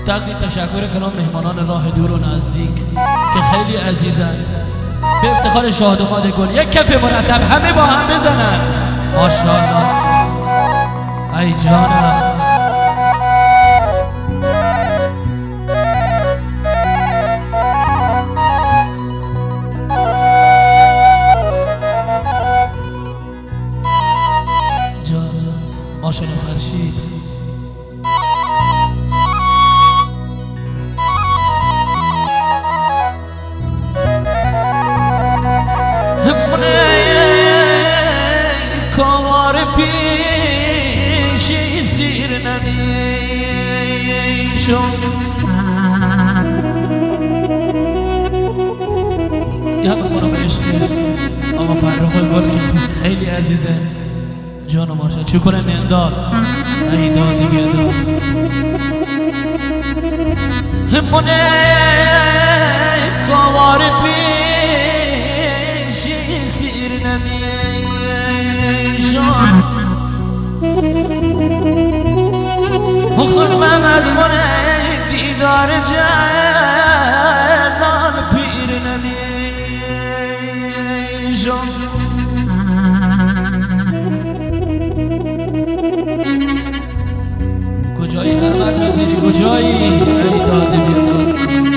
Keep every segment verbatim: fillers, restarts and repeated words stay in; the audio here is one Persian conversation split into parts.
تقدیم تشکر کنم مهمانان راه دور و نزدیک که خیلی عزیزن. به افتخار شادماد گل یک کف مرتب همه با هم بزنن. ماشاءالله. ای جانم ماشاءالله فرشید. کار پیشی زیر نمیشم یا بخورم عشق آقا فرخ گل که خیلی عزیزه. جانو ماشا چی کنه منداد ای دادی بیاداد همونه کار پیشی سیر نمیشم خود محمد مونه دیدار جلال پیر نمیشم کجایی احمد وزیری کجایی ای داده بیاداد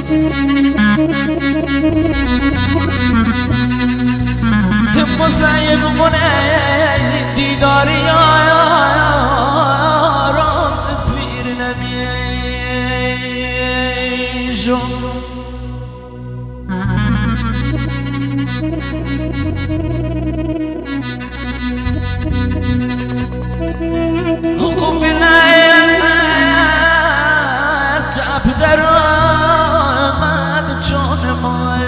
مسیب مونه دیداری آرام پیر نمیشم حکم بلند چپ در آمد چون مای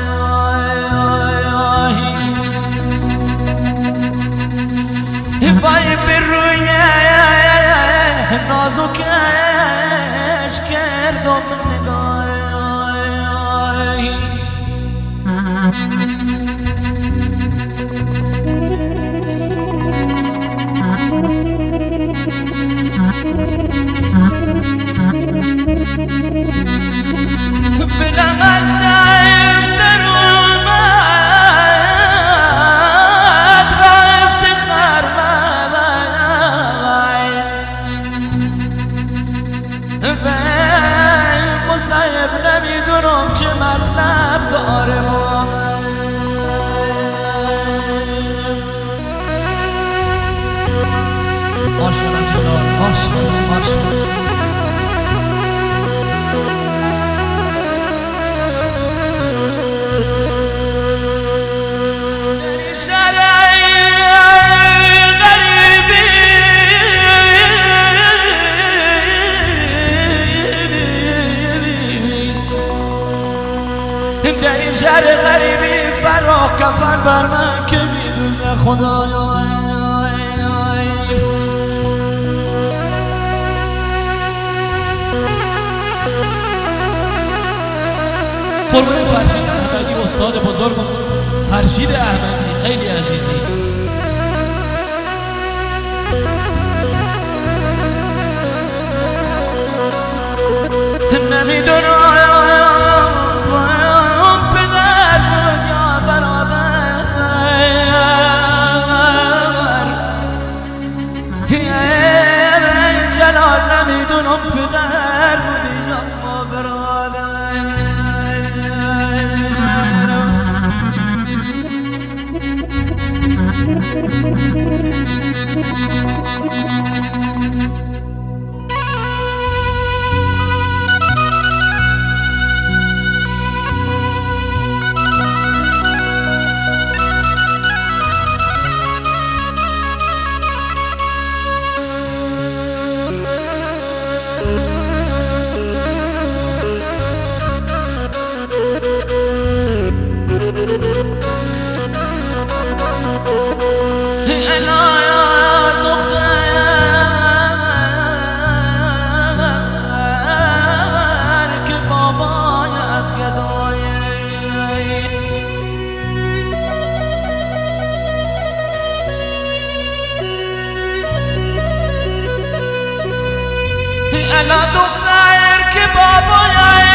بای بر روی نازکش کردم نگاهی بلم از جایم در اومد را استخار مصیب نمیدونم چه مطلب داره با من ماشاءالله جلال ماشاءالله ماشاءالله در این شهر غریبی فرا کفن بر من که میدوزه خدایا قربون فرشید احمدی استاد بزرگم فرشید احمدی خیلی عزیزی نمیدونم نمیدونم پدر بودی اما برادر الا دختر که بابای